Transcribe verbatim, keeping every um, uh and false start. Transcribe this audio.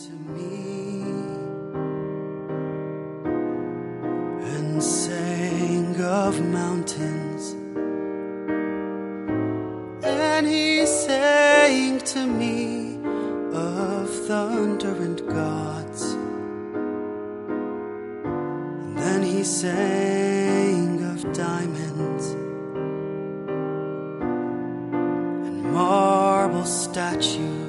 to me and sang of mountains, and he sang to me of thunder and gods, and then he sang of diamonds and marble statues